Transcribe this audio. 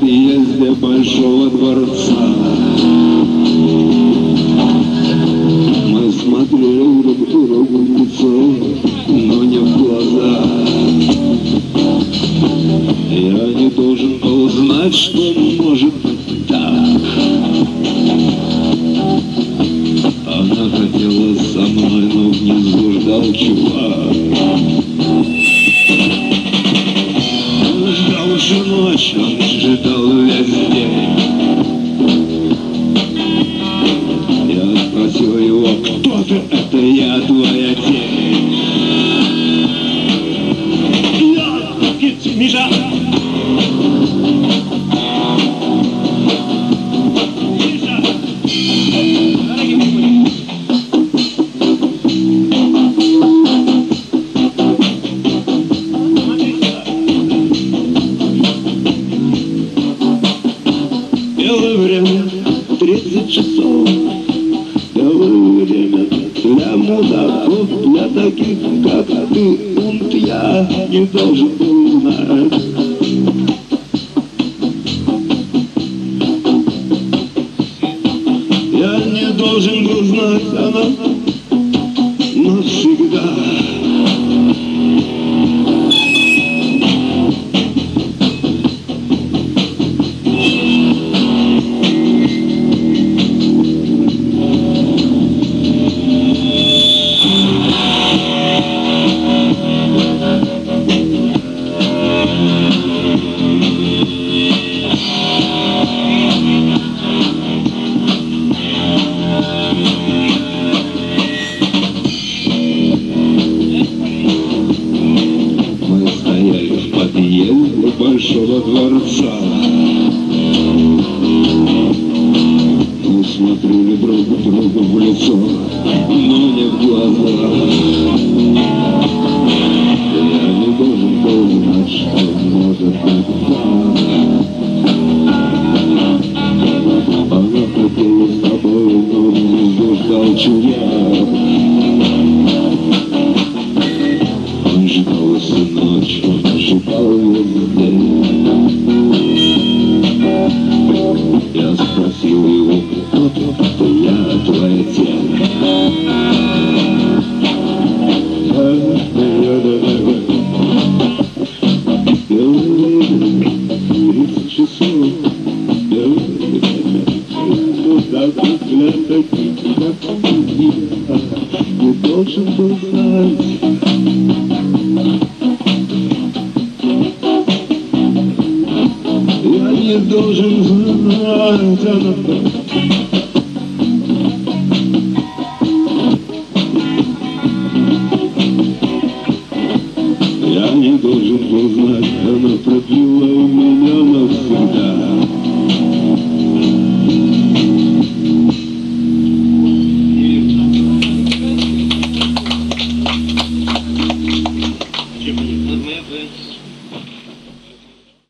подъезде большого дворца мы смотрели друг другу в лицо, но не в глаза. Я не должен был знать, что может быть так. Она хотела со мной, но внизу ждал чувак. Он ждал всю ночь, он ждал весь день. Я спросил его: кто ты? Это я, твоя тень. Миша! Белое время, 30 часов. Белое время для мудаков, для таких, как ты. Бунт я не должен был знать. Я не должен был знать, она навсегда. Подъезде большого дворца мы смотрели друг другу в лицо, но не в глаза. Я не должен был знать, что может быть так. Она хотела с тобой, но внизу ждал чувак. Он ждал всю ночь, он ждал весь день. Я спросил его: кто ты? Это я, твоя тень. Белое время, 30 часов. Белое время, для таких, как ты. Не должен был знать. Я не должен знать, она. Я не должен был знать, она продлила меня навсегда.